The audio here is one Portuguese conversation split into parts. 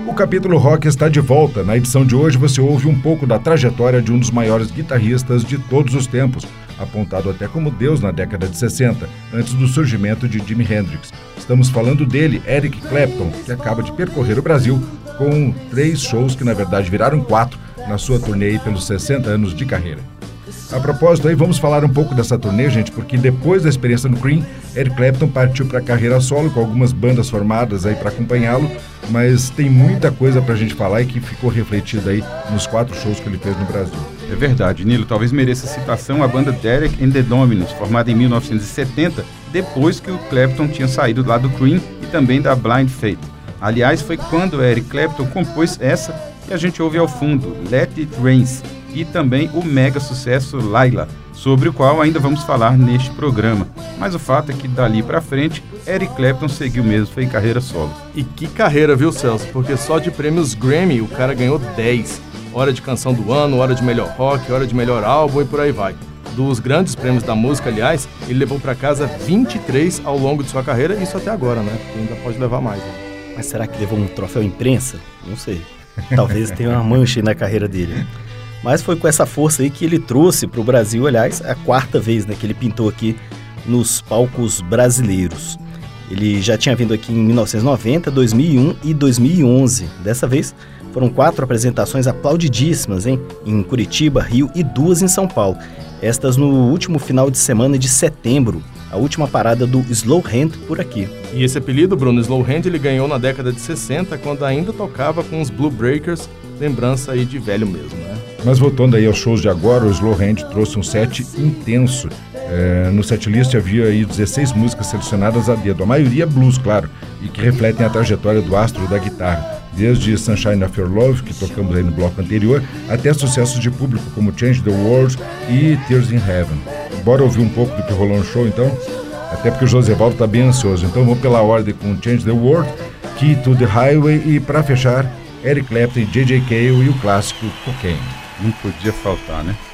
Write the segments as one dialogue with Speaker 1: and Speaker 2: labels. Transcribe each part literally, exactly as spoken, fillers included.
Speaker 1: O Capítulo Rock está de volta. Na edição de hoje você ouve um pouco da trajetória de um dos maiores guitarristas de todos os tempos, apontado até como Deus na década de sessenta, antes do surgimento de Jimi Hendrix. Estamos falando dele, Eric Clapton, que acaba de percorrer o Brasil com três shows que na verdade viraram quatro na sua turnê pelos sessenta anos de carreira. A propósito, aí vamos falar um pouco dessa turnê, gente, porque depois da experiência no Cream, Eric Clapton partiu para a carreira solo com algumas bandas formadas aí para acompanhá-lo, mas tem muita coisa para a gente falar e que ficou refletida aí nos quatro shows que ele fez no Brasil.
Speaker 2: É verdade, Nilo, talvez mereça citação a banda Derek and the Dominos, formada em mil novecentos e setenta, depois que o Clapton tinha saído lá do Cream e também da Blind Faith. Aliás, foi quando Eric Clapton compôs essa que a gente ouve ao fundo, Let It Rain, e também o mega sucesso Laila, sobre o qual ainda vamos falar neste programa. Mas o fato é que dali pra frente, Eric Clapton seguiu mesmo, foi em carreira solo.
Speaker 3: E que carreira, viu, Celso? Porque só de prêmios Grammy o cara ganhou dez. Hora de canção do ano, hora de melhor rock, hora de melhor álbum e por aí vai. Dos grandes prêmios da música, aliás, ele levou pra casa vinte e três ao longo de sua carreira, isso até agora, né? Porque ainda pode levar mais. Né?
Speaker 4: Mas será que levou um troféu imprensa? Não sei. Talvez tenha uma mancha aí na carreira dele. Mas foi com essa força aí que ele trouxe para o Brasil, aliás, a quarta vez, né, que ele pintou aqui nos palcos brasileiros. Ele já tinha vindo aqui em mil novecentos e noventa, dois mil e um e dois mil e onze. Dessa vez foram quatro apresentações aplaudidíssimas, hein? Em Curitiba, Rio e duas em São Paulo. Estas no último final de semana de setembro, a última parada do Slow Hand por aqui.
Speaker 3: E esse apelido, Bruno, Slow Hand, ele ganhou na década de sessenta, quando ainda tocava com os Blue Breakers, lembrança aí de velho mesmo, né?
Speaker 1: Mas voltando aí aos shows de agora, o Slow Hand trouxe um set intenso. É, no setlist havia aí dezesseis músicas selecionadas a dedo, a maioria blues, claro, e que refletem a trajetória do astro da guitarra, desde Sunshine of Your Love, que tocamos aí no bloco anterior, até sucessos de público como Change the World e Tears in Heaven. Bora ouvir um pouco do que rolou no show, então? Até porque o Josevaldo está bem ansioso, então vamos pela ordem com Change the World, Key to the Highway e, para fechar, Eric Clapton e J J Cale e o clássico Cocaine.
Speaker 2: Não podia faltar, né?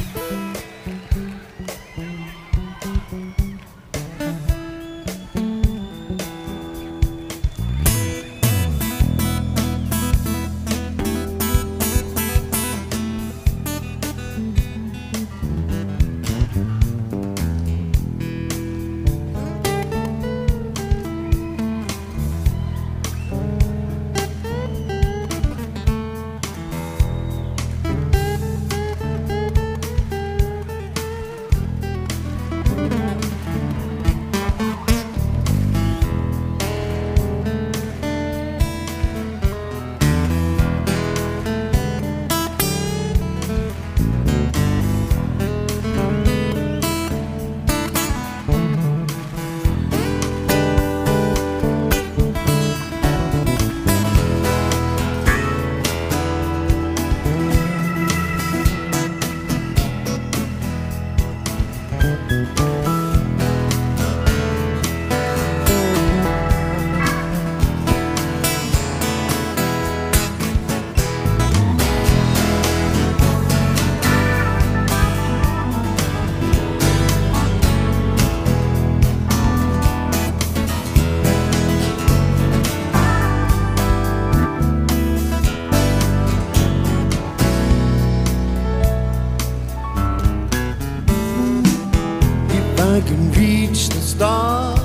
Speaker 5: I can reach the stars,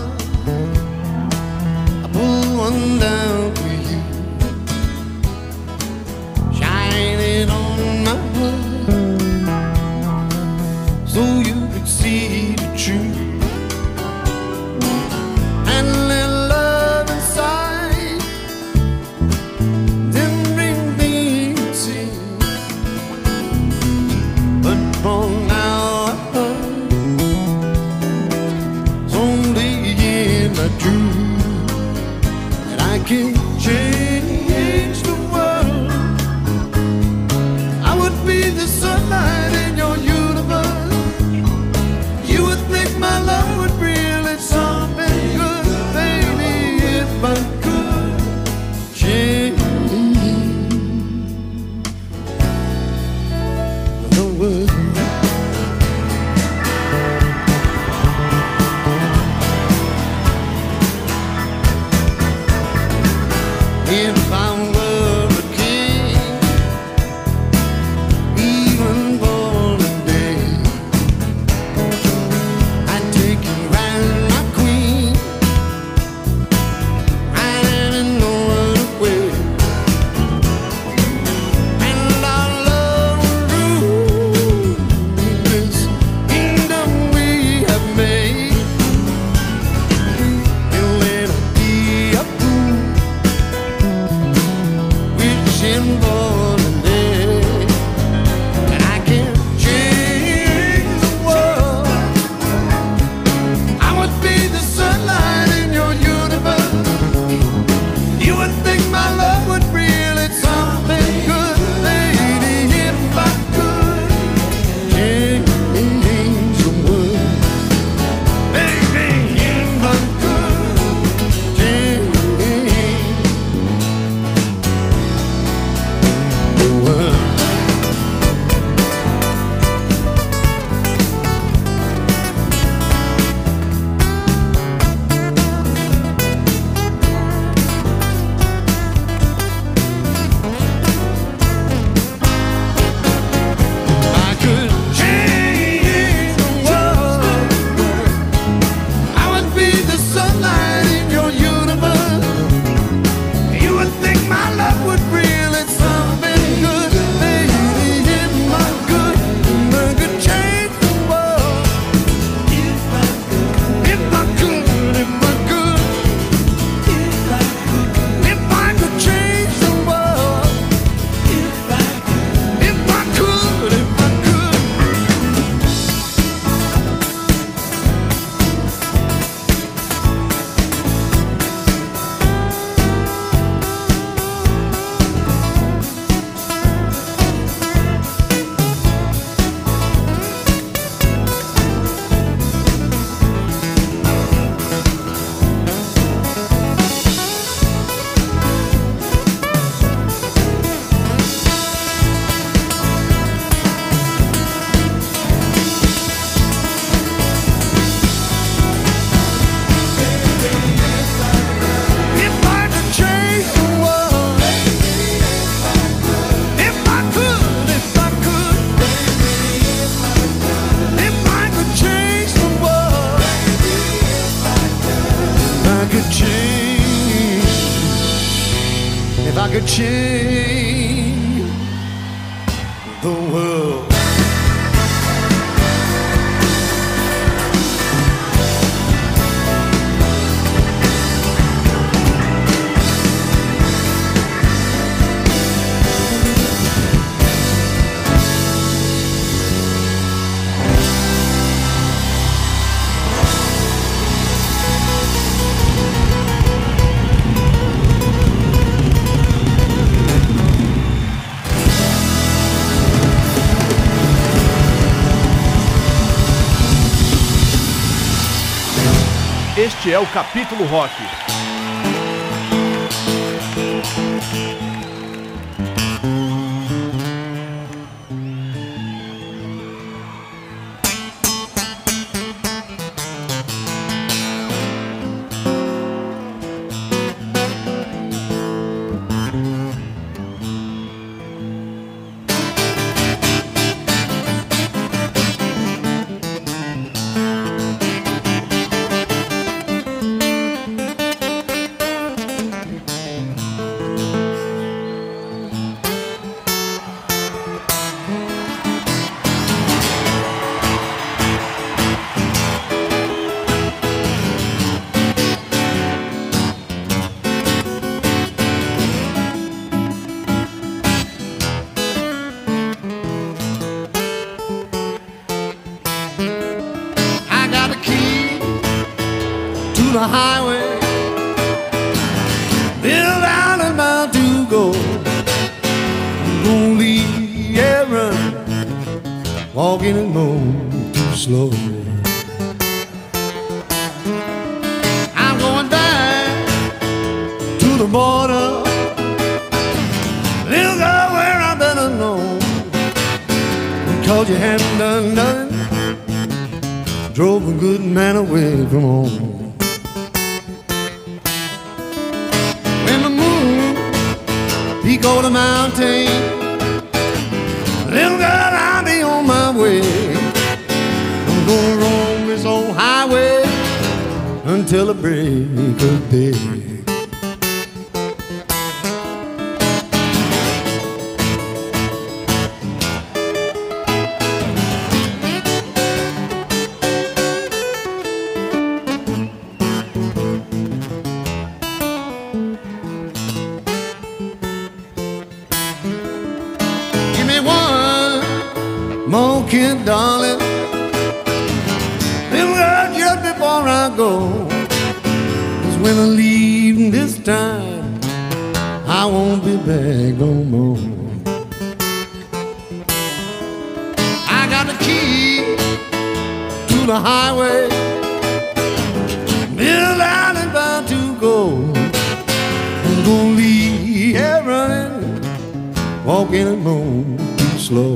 Speaker 5: I pull one down for you, shine it on my heart, so you could see the truth, and let love inside, then bring me to see, but for now I could change the world.
Speaker 3: Este é o Capítulo Rock. The highway, built out and bound to go. I'm gonna leave yeah, running, walking and going too slow. I'm going back to the border, little girl where I better know, because you haven't done nothing, drove a good man away from home. He go to mountain, little girl, I'll be on my way. I'm gonna roam this old highway until the break of day. More kid, darling, little girl, just before I go, 'cause when I leave this time, I won't be back no more. I got the key to the highway, built out and bound to go. I'm gonna leave here running, walking and move too slow.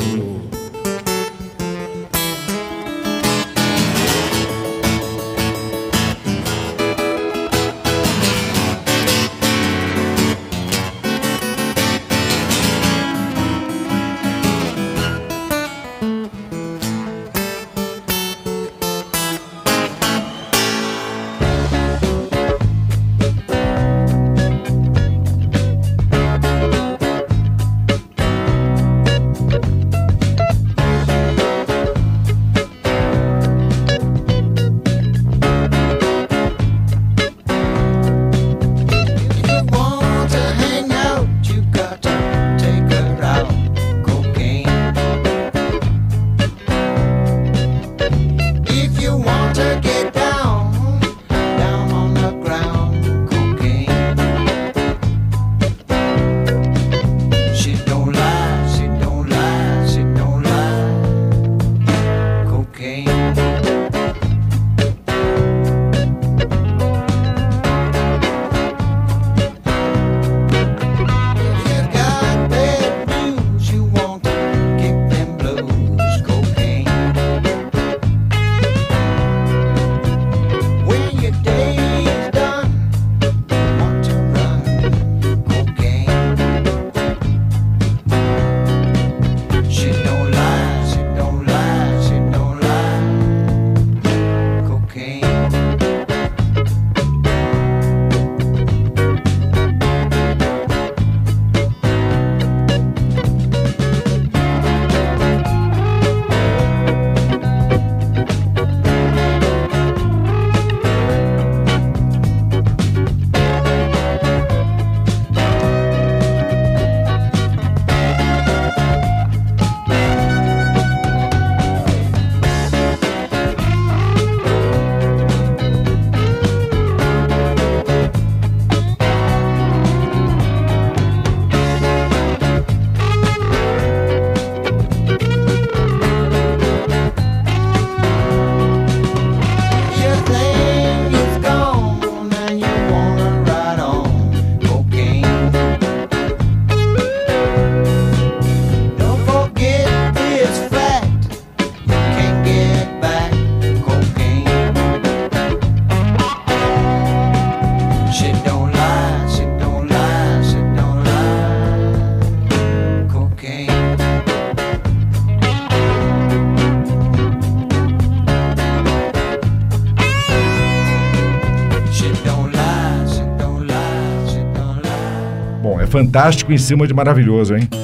Speaker 1: É fantástico em cima de maravilhoso, hein?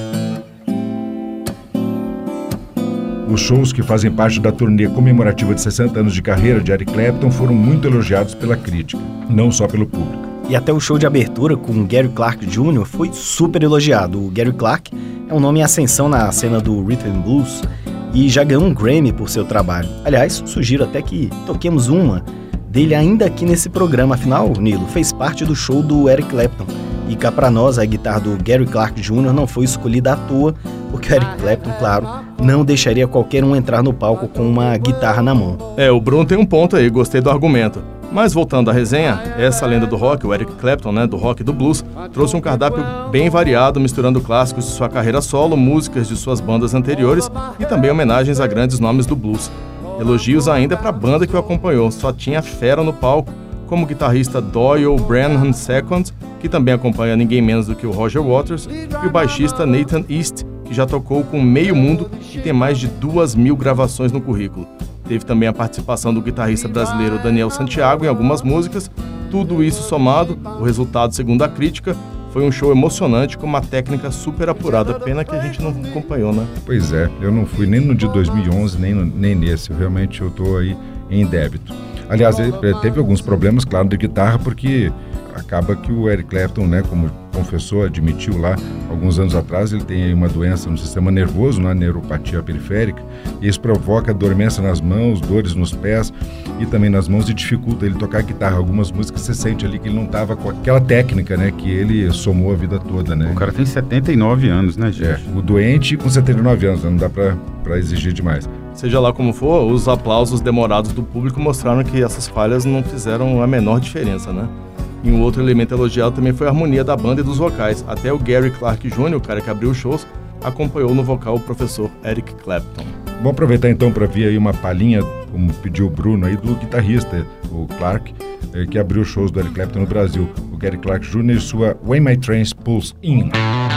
Speaker 1: Os shows que fazem parte da turnê comemorativa de sessenta anos de carreira de Eric Clapton foram muito elogiados pela crítica, não só pelo público.
Speaker 4: E até o show de abertura com Gary Clark Júnior foi super elogiado. O Gary Clark é um nome em ascensão na cena do rhythm and blues e já ganhou um Grammy por seu trabalho. Aliás, sugiro até que toquemos uma dele ainda aqui nesse programa. Afinal, Nilo, fez parte do show do Eric Clapton. E cá pra nós, a guitarra do Gary Clark Júnior não foi escolhida à toa, porque o Eric Clapton, claro, não deixaria qualquer um entrar no palco com uma guitarra na mão.
Speaker 3: É, o Bruno tem um ponto aí, gostei do argumento. Mas voltando à resenha, essa lenda do rock, o Eric Clapton, né, do rock e do blues, trouxe um cardápio bem variado, misturando clássicos de sua carreira solo, músicas de suas bandas anteriores e também homenagens a grandes nomes do blues. Elogios ainda para a banda que o acompanhou, só tinha fera no palco, como o guitarrista Doyle Branham segundo, que também acompanha ninguém menos do que o Roger Waters, e o baixista Nathan East, que já tocou com meio mundo e tem mais de duas mil gravações no currículo. Teve também a participação do guitarrista brasileiro Daniel Santiago em algumas músicas. Tudo isso somado, o resultado, segundo a crítica, foi um show emocionante com uma técnica super apurada. Pena que a gente não acompanhou, né?
Speaker 1: Pois é, eu não fui nem no de dois mil e onze, nem, no, nem nesse. Realmente eu estou aí em débito. Aliás, ele teve alguns problemas, claro, de guitarra, porque acaba que o Eric Clapton, né, como confessou, admitiu lá, alguns anos atrás, ele tem aí uma doença no sistema nervoso, né, neuropatia periférica, e isso provoca dormência nas mãos, dores nos pés e também nas mãos, e dificulta ele tocar guitarra. Algumas músicas você sente ali que ele não estava com aquela técnica, né, que ele somou a vida toda, né?
Speaker 2: O cara tem setenta e nove anos, né, gente?
Speaker 1: É, o doente com setenta e nove anos, né, não dá pra, pra exigir demais.
Speaker 3: Seja lá como for, os aplausos demorados do público mostraram que essas falhas não fizeram a menor diferença, né? E um outro elemento elogiado também foi a harmonia da banda e dos vocais. Até o Gary Clark Júnior, o cara que abriu os shows, acompanhou no vocal o professor Eric Clapton.
Speaker 1: Vamos aproveitar então para ver aí uma palhinha, como pediu o Bruno aí, do guitarrista, o Clark, que abriu os shows do Eric Clapton no Brasil. O Gary Clark Júnior e sua When My Train Pulls In.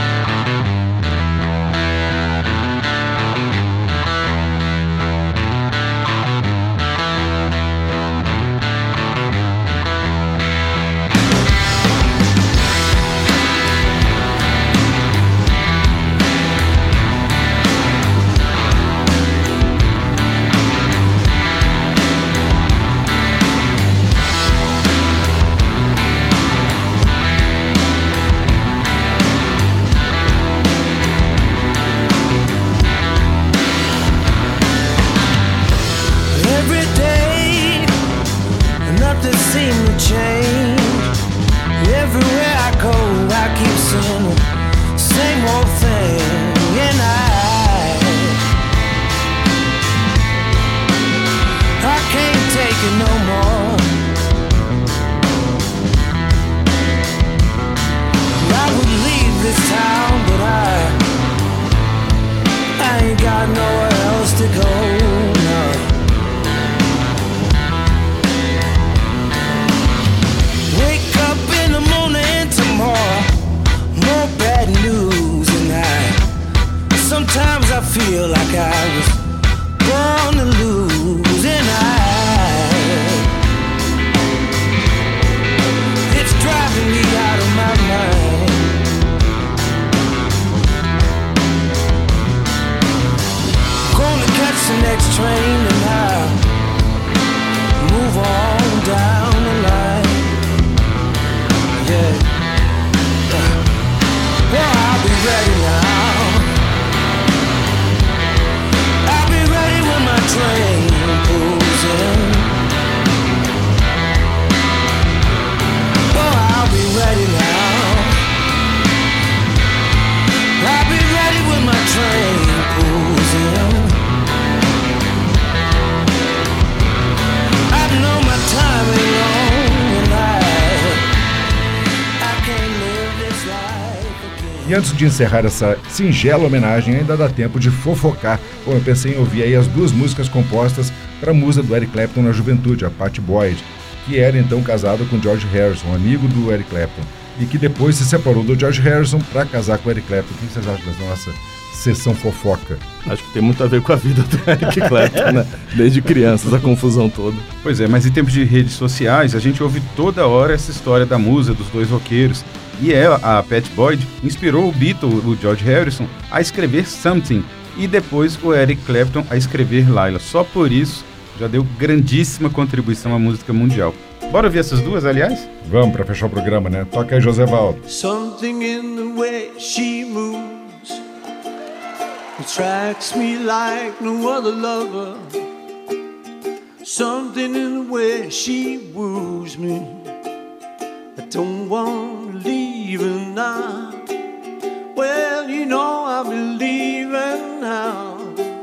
Speaker 5: Sometimes I feel like I was born to lose, and I, it's driving me out of my mind. Gonna catch the next train and I'll move on down the line. Yeah, well, I'll be ready now. Train pulls in. Oh, I'll be ready now. I'll be ready when my train pulls in. I know my time ain't long, and I, I can't live this life again.
Speaker 1: E antes de encerrar essa singela homenagem, ainda dá tempo de fofocar. Bom, eu pensei em ouvir aí as duas músicas compostas para a musa do Eric Clapton na juventude, a Pattie Boyd, que era então casada com George Harrison, amigo do Eric Clapton, e que depois se separou do George Harrison para casar com o Eric Clapton. O que vocês acham dessa nossa sessão fofoca?
Speaker 3: Acho que tem muito a ver com a vida do Eric Clapton, né? Desde criança, essa confusão toda.
Speaker 2: Pois é, mas em tempos de redes sociais, a gente ouve toda hora essa história da musa dos dois roqueiros. E ela, a Pat Boyd, inspirou o Beatle, o George Harrison, a escrever Something e depois o Eric Clapton a escrever Laila. Só por isso já deu grandíssima contribuição à música mundial. Bora ver essas duas, aliás?
Speaker 1: Vamos para fechar o programa, né? Toca aí, José Valdo.
Speaker 5: Something in the way she moves attracts me like no other lover. Something in the way she woos me. I don't want to leave her now. Well, you know I'll be leaving now.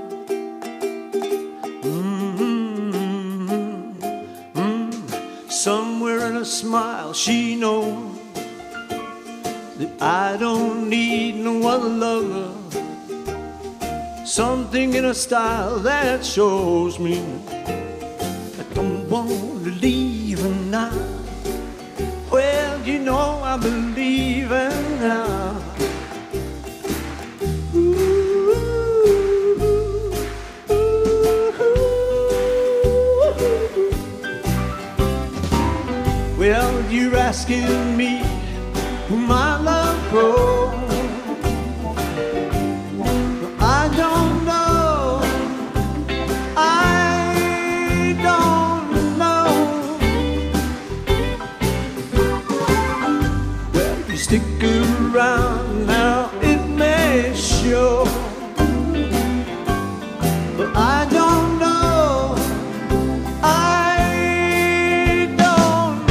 Speaker 5: Mm-hmm. Mm-hmm. Somewhere in a smile she knows that I don't need no other lover. Something in her style that shows me I don't want to leave her now. Well, you know I believe in now. Ooh, ooh, ooh. Well, you're asking me who my love grows. I don't know. I don't know. Well, you stick around now, it may show. But I don't know. I don't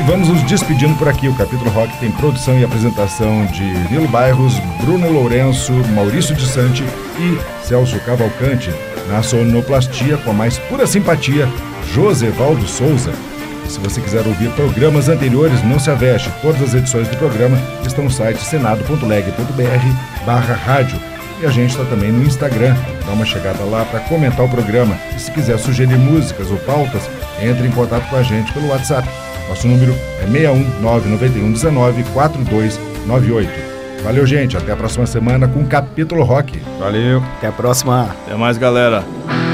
Speaker 1: vamos nos despedindo por aqui. O Capítulo Rock tem produção e apresentação de Nilo Bairros, Bruno Lourenço, Maurício de Santi e Celso Cavalcante. Na sonoplastia, com a mais pura simpatia, Josevaldo Souza. E se você quiser ouvir programas anteriores, não se aveste. Todas as edições do programa estão no site senado ponto leg ponto br barra rádio. E a gente está também no Instagram. Dá uma chegada lá para comentar o programa. E se quiser sugerir músicas ou pautas, entre em contato com a gente pelo WhatsApp. Nosso número é seis um nove nove um um nove quatro dois nove oito. Valeu, gente. Até a próxima semana com Capítulo Rock.
Speaker 2: Valeu.
Speaker 4: Até a próxima.
Speaker 3: Até mais, galera.